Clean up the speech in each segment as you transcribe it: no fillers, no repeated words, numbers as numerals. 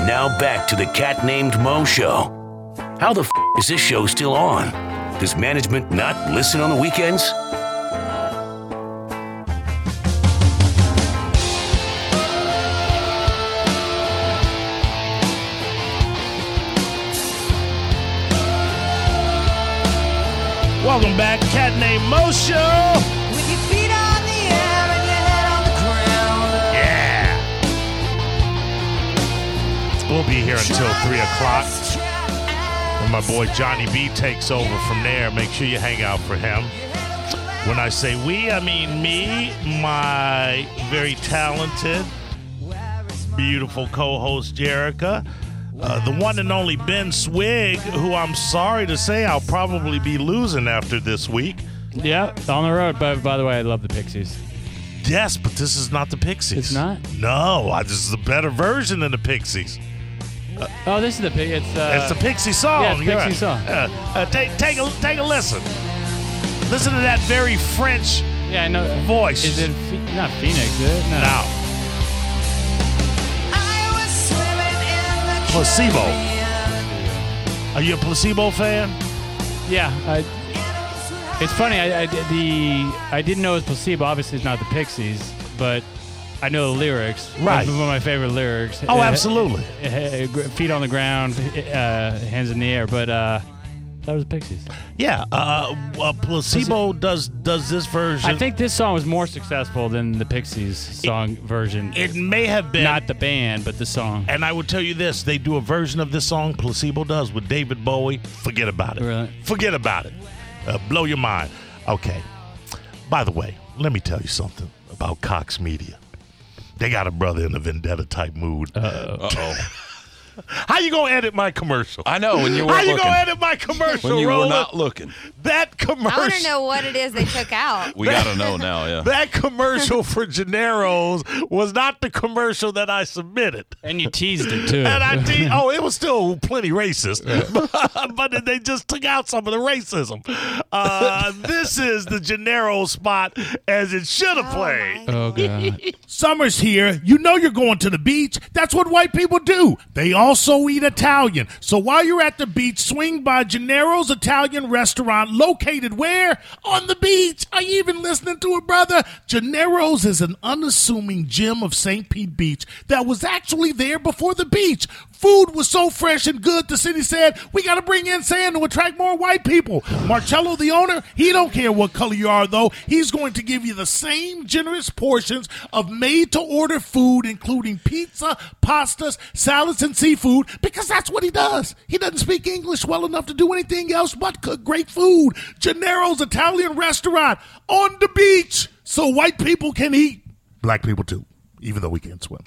Now back to the Cat Named Mo Show. How the is this show still on? Does management not listen on the weekends? Welcome back, Cat Named Mo Show. With your feet on the air and your head on the ground. Yeah. We'll be here until 3 o'clock. And my boy Johnny B takes over from there. Make sure you hang out for him. When I say we, I mean me, my very talented, beautiful co-host Jerica. The one and only Ben Swig, who I'm sorry to say I'll probably be losing after this week. Yeah, on the road. But by the way, I love the Pixies. Yes, but this is not the Pixies. It's not? No, this is a better version than the Pixies. Oh, this is the Pixies. It's the Pixie song. Yeah, it's You're Pixie song. Take a listen. Listen to that very French voice. Is it not Phoenix, is it? No. Placebo. Are you a Placebo fan? Yeah. It's funny. I didn't know it was Placebo. Obviously, it's not the Pixies, but I know the lyrics. Right. One of my favorite lyrics. Oh, absolutely. Feet on the ground, hands in the air. But that was the Pixies. Yeah. Placebo does this version. I think this song was more successful than the Pixies song version. It may have been. Not the band, but the song. And I would tell you this. They do a version of this song, Placebo does, with David Bowie. Forget about it. Really? Forget about it. Blow your mind. Okay. By the way, let me tell you something about Cox Media. They got a brother in a vendetta type mood. Uh-oh. How you gonna edit my commercial? I know, when you weren't How you looking. gonna edit my commercial, When you Roland? were not looking. That commercial. I want to know what it is they took out. We got to know now, yeah. That commercial for Gennaro's was not the commercial that I submitted. And you teased it, too. And it was still plenty racist, but they just took out some of the racism. This is the Gennaro spot as it should have played. Oh, God. Summer's here. You know you're going to the beach. That's what white people do. They also eat Italian. So while you're at the beach, swing by Gennaro's Italian restaurant located where? On the beach. Are you even listening to it, brother? Gennaro's is an unassuming gem of St. Pete Beach that was actually there before the beach. Food was so fresh and good, the city said, we got to bring in sand to attract more white people. Marcello, the owner, he don't care what color you are, though. He's going to give you the same generous portions of made-to-order food, including pizza, pastas, salads, and seafood, because that's what he does. He doesn't speak English well enough to do anything else but cook great food. Gennaro's Italian restaurant on the beach, so white people can eat. Black people, too, even though we can't swim.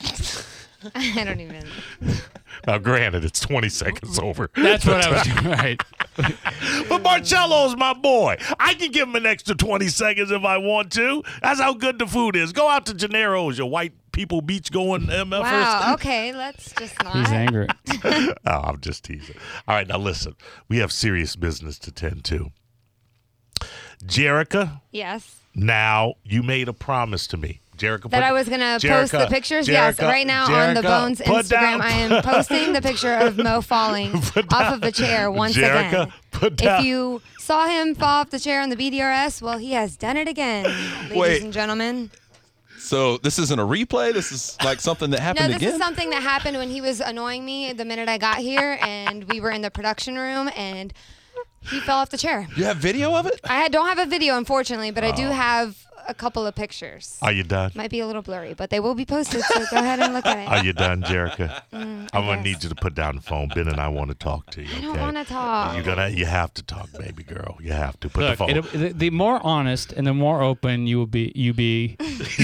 I don't even. Now, granted, it's 20 seconds over. That's what I was doing. Right. But Marcello's my boy. I can give him an extra 20 seconds if I want to. That's how good the food is. Go out to Gennaro's, your white people beach going MFers. Wow, okay, let's just not. He's angry. Oh, I'm just teasing. All right, now listen. We have serious business to tend to. Jerica, Yes. now you made a promise to me. Jerica, That I was going to post the pictures? Yes. Right now on the Bones Instagram, I am posting the picture of Mo falling off of the chair once again. If you saw him fall off the chair on the BDRS, well, he has done it again, ladies and gentlemen. So this isn't a replay? This is like something that happened No, this again? is something that happened when he was annoying me the minute I got here, and we were in the production room, and he fell off the chair. You have video of it? I don't have a video, unfortunately, but I do have a couple of pictures. Are you done? Might be a little blurry, but they will be posted, so go ahead and look at it. Are you done, Jerica? I'm going to need you to put down the phone. Ben and I want to talk to you, okay? I don't want to talk. You have to talk, baby girl. You have to put the Look, phone. the more honest and the more open you be. The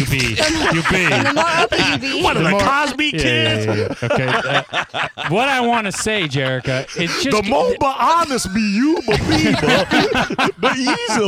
more open you be. What are the Cosby kids? Yeah. Okay. What I want to say, Jerica, it's just The more honest be you, but the easier.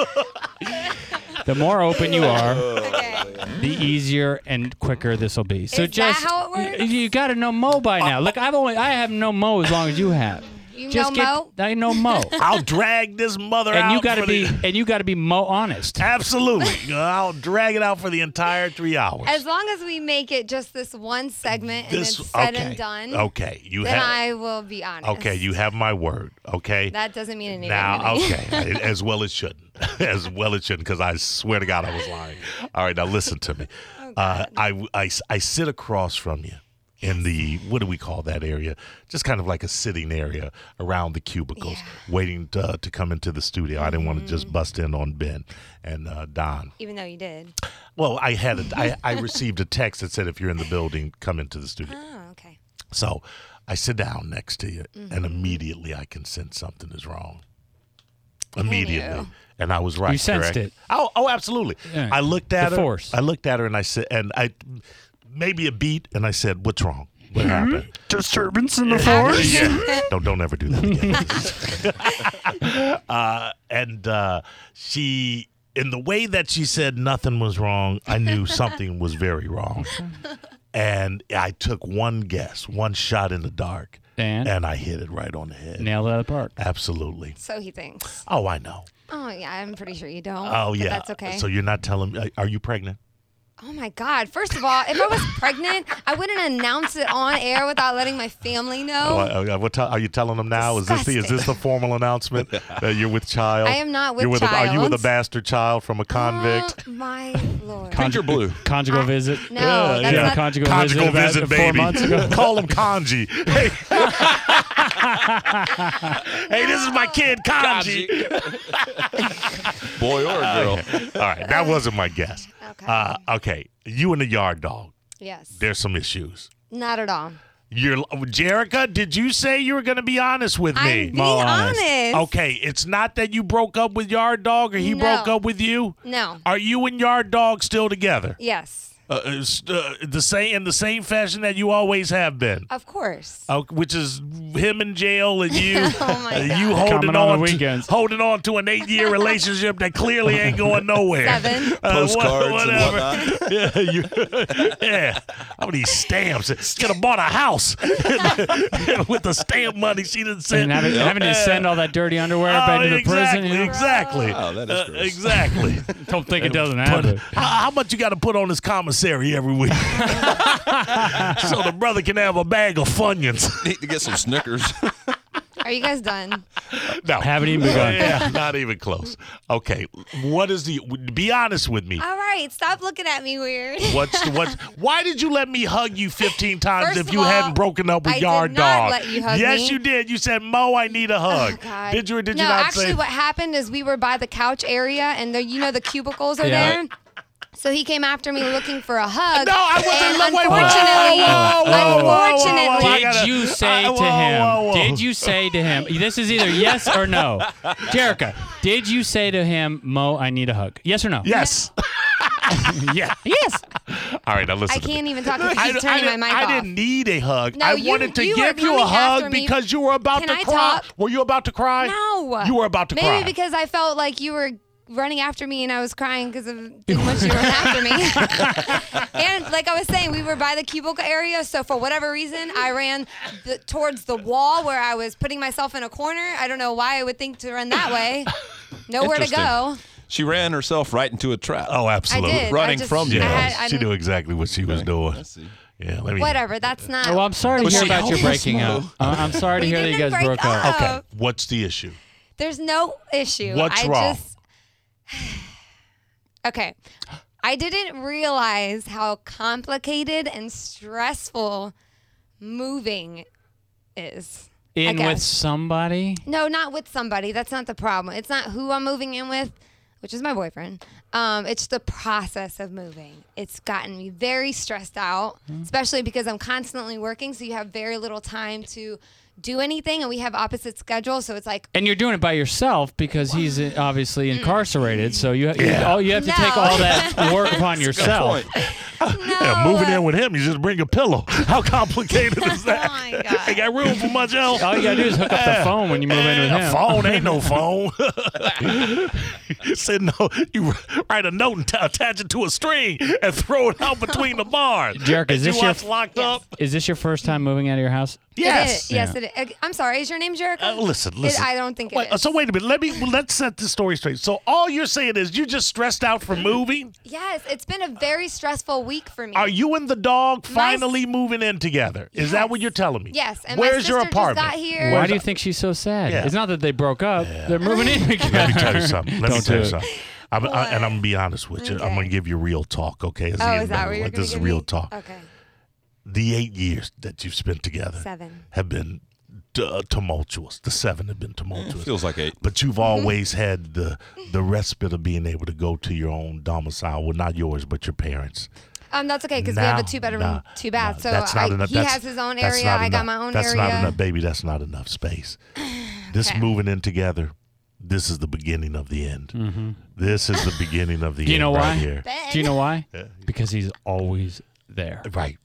the more open you are, Okay. the easier and quicker this will be. So Is that just how it works? you got to know Mo by now. Look, I have known Mo as long as you have. You know Mo? I know Mo. I'll drag this mother and out. You got to be Mo honest. Absolutely. I'll drag it out for the entire 3 hours. As long as we make it just this one segment and it's said and done. Okay. I will be honest. Okay, you have my word. Okay. That doesn't mean anything. Now, okay, as well it shouldn't. As well it shouldn't, because I swear to God I was lying. All right, now listen to me. I sit across from you in the, what do we call that area? Just kind of like a sitting area around the cubicles, waiting to come into the studio. I didn't want to just bust in on Ben and Don. Even though you did. Well, I received a text that said, if you're in the building, come into the studio. Oh, okay. So I sit down next to you, and immediately I can sense something is wrong. Immediately. And I was right. You sensed correct? it. Oh, absolutely. Yeah. I looked at her. Force. I looked at her and I said, maybe a beat, and I said, "What's wrong? What happened?" Disturbance in the force. Yeah. Don't ever do that again. She, in the way that she said nothing was wrong, I knew something was very wrong. And I took one guess, one shot in the dark, and I hit it right on the head. Nailed it out of the park. Absolutely. So he thinks. Oh, I know. Oh, yeah, I'm pretty sure you don't. Oh, yeah. That's okay. So you're not telling me, are you pregnant? Oh, my God. First of all, if I was pregnant, I wouldn't announce it on air without letting my family know. Are you telling them now? Is this the formal announcement that you're with child? I am not with child. Are you with a bastard child from a convict? Oh, my Lord. Pink or blue? Conjugal visit. No, that's not. Conjugal visit, baby. 4 months ago. Call him Kanji. Hey. Hey, this is my kid, Kanji. Boy or girl. All right, that wasn't my guess. Okay. Okay, you and the yard dog. Yes. There's some issues. Not at all. Jerica, did you say you were going to be honest with me? I'm being honest. Okay, it's not that you broke up with Yard Dog or he broke up with you? No. Are you and Yard Dog still together? Yes. In the same fashion that you always have been. Of course. Which is him in jail and you you holding on to an 8-year relationship that clearly ain't going nowhere. 7. Postcards whatever. and whatnot. Yeah. How many stamps? She could have bought a house with the stamp money she didn't send. And having to send all that dirty underwear back to the prison. You know? Exactly. Oh, that is gross. Exactly. Don't think it doesn't happen. How much you got to put on this commissary every week so the brother can have a bag of Funyuns? Need to get some Snickers. Are you guys done? No. Haven't even begun. Yeah, not even close. Okay, be honest with me. All right, stop looking at me weird. Why did you let me hug you 15 times First if of you all, hadn't broken up with I Yard did not Dog? let you hug yes, me. you did. You said, Mo, I need a hug. Oh, God. Did you or did you no, not actually, say? what happened is we were by the couch area, and the cubicles are Yeah. there. So he came after me looking for a hug. No, I wasn't. Unfortunately, Did you say to him? Did you say to him? This is either yes or no. Jerica, did you say to him, Mo, I need a hug? Yes or no? Yes. Yeah. Yes. All right, now listen. I can't even talk because he's turning my mic off. I didn't need a hug. No, I you- wanted to you give were you a coming hug after me. because you were about Can to I cry. talk? Were you about to cry? No. You were about to cry. Maybe because I felt like you were running after me and I was crying because of too much you were after me. And like I was saying, we were by the cubicle area, so for whatever reason, I ran towards the wall where I was putting myself in a corner. I don't know why I would think to run that way. Nowhere to go. She ran herself right into a trap. Oh, absolutely. I did. Running from you. She knew exactly what she was doing. I see. Yeah, let me. Whatever. That's not. Well, I'm sorry to Was hear she about your homeless, breaking Mo? up. I'm sorry to We hear that you didn't guys broke break up. up. Okay, what's the issue? There's no issue. What's wrong? Okay. I didn't realize how complicated and stressful moving is. I In with guess. somebody? No, not with somebody. That's not the problem. It's not who I'm moving in with, which is my boyfriend. It's the process of moving. It's gotten me very stressed out, especially because I'm constantly working, so you have very little time to do anything, and we have opposite schedules, so it's like. And you're doing it by yourself because he's obviously incarcerated, so you have to take No. all that work upon yourself. Yeah, moving in with him, you just bring a pillow. How complicated is that? Oh my God. Ain't got room for much else. All you gotta do is hook up the phone when you move in with A him. phone ain't no phone. Said no. You write a note and attach it to a string and throw it out between the bars. Jerica, is this you your watch Locked Up? Is this your first time moving out of your house? Yes. Yes, it is. I'm sorry. Is your name Jericho? Listen. I don't think it is. So wait a minute. Let's set the story straight. So all you're saying is you're just stressed out from moving? Yes, it's been a very stressful week for me. Are you and the dog finally moving in together? Is that what you're telling me? Yes. And where's your my sister apartment? just got here. Why do you think she's so sad? Yeah. It's not that they broke up. Yeah. They're moving in together. Let me tell you something. And I'm What? going to be honest with you. Okay. I'm going to give you real talk, okay? Is that what you're This is give real me? talk. Okay. The 8 years that you've spent together 7 have been tumultuous. The 7 have been tumultuous. Feels like 8. But you've always had the respite of being able to go to your own domicile. Well, not yours, but your parents. That's okay because we have a 2-bedroom, 2 bath. So that's not enough. He has his own area. I got my own area. That's not enough, baby. That's not enough space. This moving in together, this is the beginning of the end. Mm-hmm. This is the beginning of the end. Do you know why? Right here. Do you know why? Because he's always there. Right.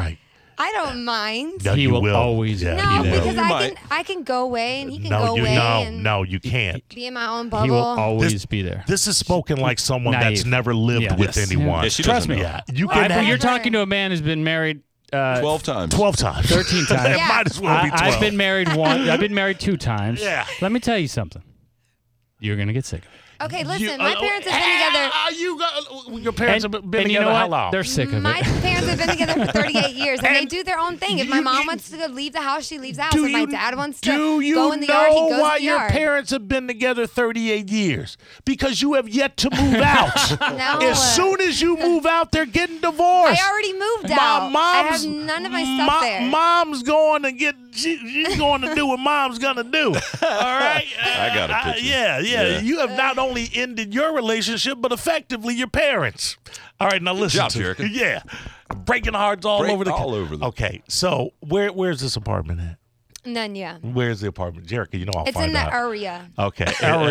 I don't mind. No, he you will always No, be there. because I can go away and he can go away and No, you can't. be in my own bubble. He will always be there. This is spoken like someone that's Naive. never lived with anyone. Yeah, she Trust doesn't me. know. Yeah, you can. You're talking to a man who's been married 12 times. 12 times. 13 times. It might as well be 12. I've been married once. I've been married 2 times. Yeah. Let me tell you something. You're gonna get sick of it. Okay, listen, my parents have been together. Your parents have been and together you know how what? long? They're sick of My it. parents have been together for 38 years, and they And do their own thing. If my mom wants to leave the house, she leaves the house. If my dad wants to do you go in the yard, he know goes why in the your yard. parents have been together 38 years? Because you have yet to move out. No. As soon as you move out, they're getting divorced. I already moved out. I have none of my stuff there. Mom's going to get. She's going to do what mom's gonna do. All right. I got a picture. Yeah. You have not only ended your relationship, but effectively your parents. All right. Now listen job, to Jericho. Yeah. Breaking hearts all over the. Okay. So where's this apartment at? None, yeah. Where's the apartment, Jericho? You know I'll It's find in out. the area. Okay.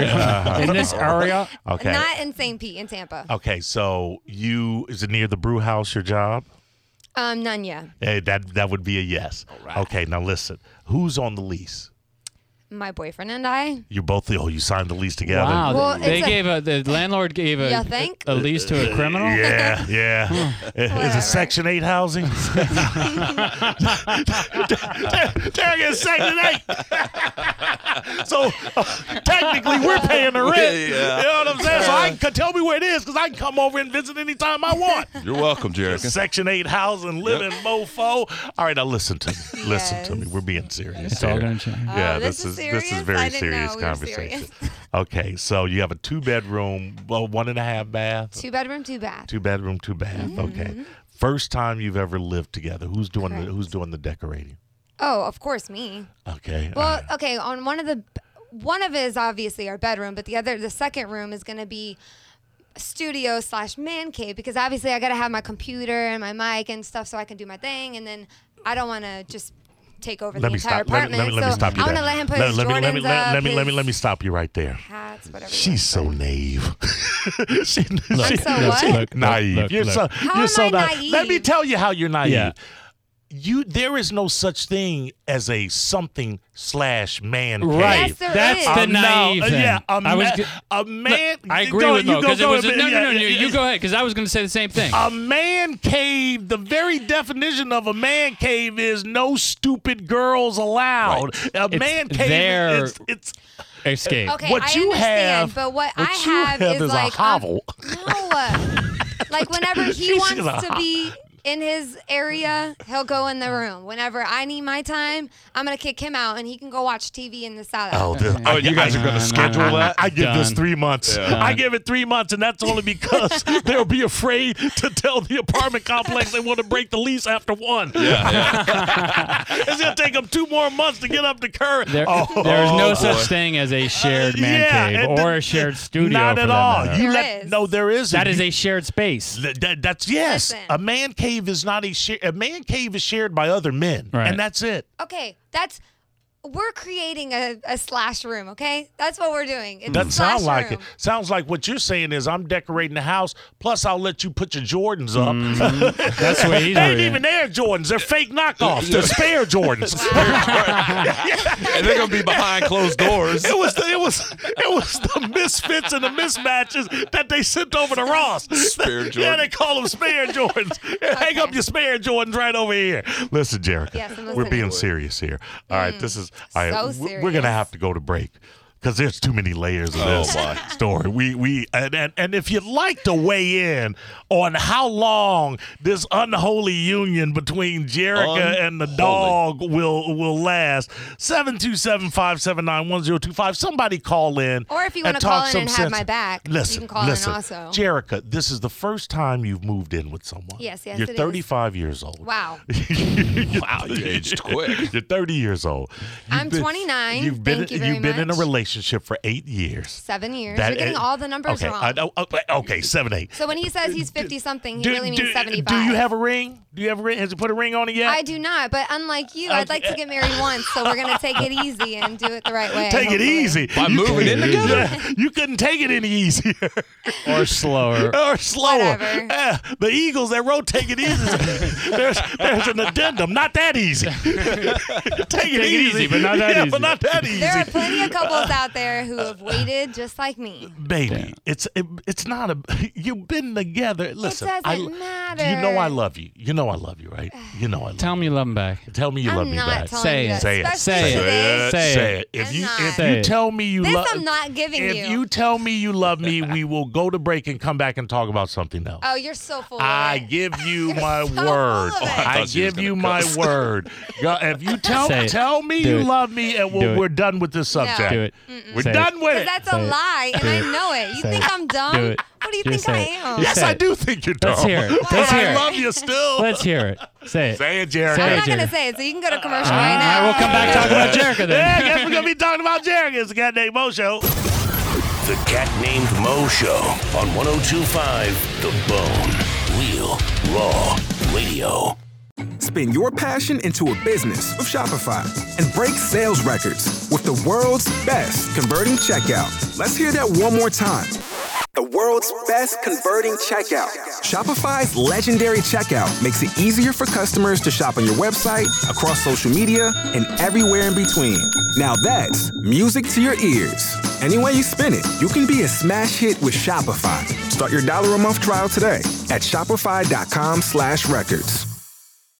In this area. Okay. Not in St. Pete, in Tampa. Okay. So is it near the brew house? Your job? None, yeah. Hey, that would be a yes. All right. Okay. Now listen. Who's on the lease? My boyfriend and I. You both. You signed the lease together. Wow. Well, the landlord gave You think? a lease to a criminal. Yeah. Is it Section 8 housing? There is Section 8. So technically, we're paying the rent. You know what I'm saying? So I can tell me where it is because I can come over and visit anytime I want. You're welcome, Jericho. Section 8 housing, living mofo. All right, now listen to me. Listen to me. We're being serious. It's all gonna change. Yeah, this is serious? this is very I didn't serious know we were conversation. serious. Okay, so you have a 2-bedroom, 1.5 bath. 2-bedroom, 2-bath. 2-bedroom, 2-bath. Okay. First time you've ever lived together. Who's doing the decorating? Oh, of course, me. Okay. Well, okay. On one of it is obviously our bedroom, but the second room is going to be studio / man cave because obviously I got to have my computer and my mic and stuff so I can do my thing, and then I don't want to just take over the entire apartment. Let me stop you I there. want to let him put his Jordans up, Let me stop you right there. hats, whatever. She's so naive. I'm so what? Naive. You're so naive? Let me tell you how you're naive. Yeah. There is no such thing as a something / man cave. Right. Yes, there That's is. the naive thing. Yeah, a man. I agree with Mo because it was no. You go. go ahead because I was going to say the same thing. A man cave, the very definition of a man cave is no stupid girls allowed. Right. A man cave their it's escape. Okay, what I you understand, have, but what what I you have is a like hovel. no. Like whenever he She's wants a to be in his area, he'll go in the room. Whenever I need my time, I'm gonna kick him out, and he can go watch TV in the side. You guys are going to schedule that? I give this Done. 3 months. Yeah. I give it 3 months, and that's only because they'll be afraid to tell the apartment complex they want to break the lease after 1. It's going to take them 2 more months to get up to current. There is no such thing as a shared man cave or a shared studio. Not for at that all. matter. No, there isn't. That is a shared space. That's yes. Listen. A man cave is not a man cave is shared by other men, Right. and that's it. Okay, that's We're creating a slash room, okay? That's what we're doing. It doesn't sound like room. It. Sounds like what you're saying is I'm decorating the house, plus I'll let you put your Jordans up. Mm-hmm. That's what he's They ain't even Air Jordans. They're fake knockoffs. They're spare Jordans. And they're going to be behind closed doors. It was the misfits and the mismatches that they sent over to Ross. Spare Jordans. Yeah, they call them spare Jordans. Okay. Hang up your spare Jordans right over here. Listen, Jerica, yes, we're being serious here. All right, this is serious. We're gonna have to go to break because there's too many layers of this story. We and if you'd like to weigh in on how long this unholy union between Jerica and the dog will last, 727-579-1025. Somebody call in. Or if you want to call in and have my back, listen, you can call in also. Jerica, this is the first time you've moved in with someone. Yes, You're 35 years old. Wow. Wow, you aged quick. You're 30 years old. I'm 29. You've been in a relationship for 8 years. 7 years. You're getting all the numbers wrong. Okay, 7, 8. So when he says he's 50-something, he really means 75. Do you have a ring? Has he put a ring on it yet? I do not, but unlike you, I'd like to get married once, so we're going to take it easy and do it the right way. Take it easy. By moving in together? Yeah, you couldn't take it any easier. Or slower. Whatever. The Eagles, that road take it easy. There's an addendum. Not that easy. Take it easy, but not that easy. But not that easy. There are plenty of couples out there who have waited just like me. Baby, it's not a. You've been together. Listen, it doesn't matter. You know I love you. You know I love you, right? You know I love you. Tell me you love him back. Tell me you love me back. Say it. Say it. Say it. If you tell me you love, I'm not giving you. If you tell me you love me, we will go to break and come back and talk about something else. Oh, you're so full of I it. give you my word. I give you my word. If you tell me you love me, and we're done with this subject. Do it. We're done with it. That's a lie, and I know it. You think I'm dumb? What do you think I am? Yes, I do think you're dumb. Let's hear it. I love you still. Let's hear it. Say it. Say it, Jerica. I'm not going to say it, so you can go to commercial right now. We'll come back talking about Jerica then. Yeah, I guess we're going to be talking about Jerica. It's the Cat Named Mo Show. The Cat Named Mo Show on 102.5 The Bone. Real, raw radio. Spin your passion into a business with Shopify and break sales records with the world's best converting checkout. Let's hear that one more time. The world's best converting checkout. Shopify's legendary checkout makes it easier for customers to shop on your website, across social media, and everywhere in between. Now that's music to your ears. Any way you spin it, you can be a smash hit with Shopify. Start your $1 a month trial today at shopify.com/records.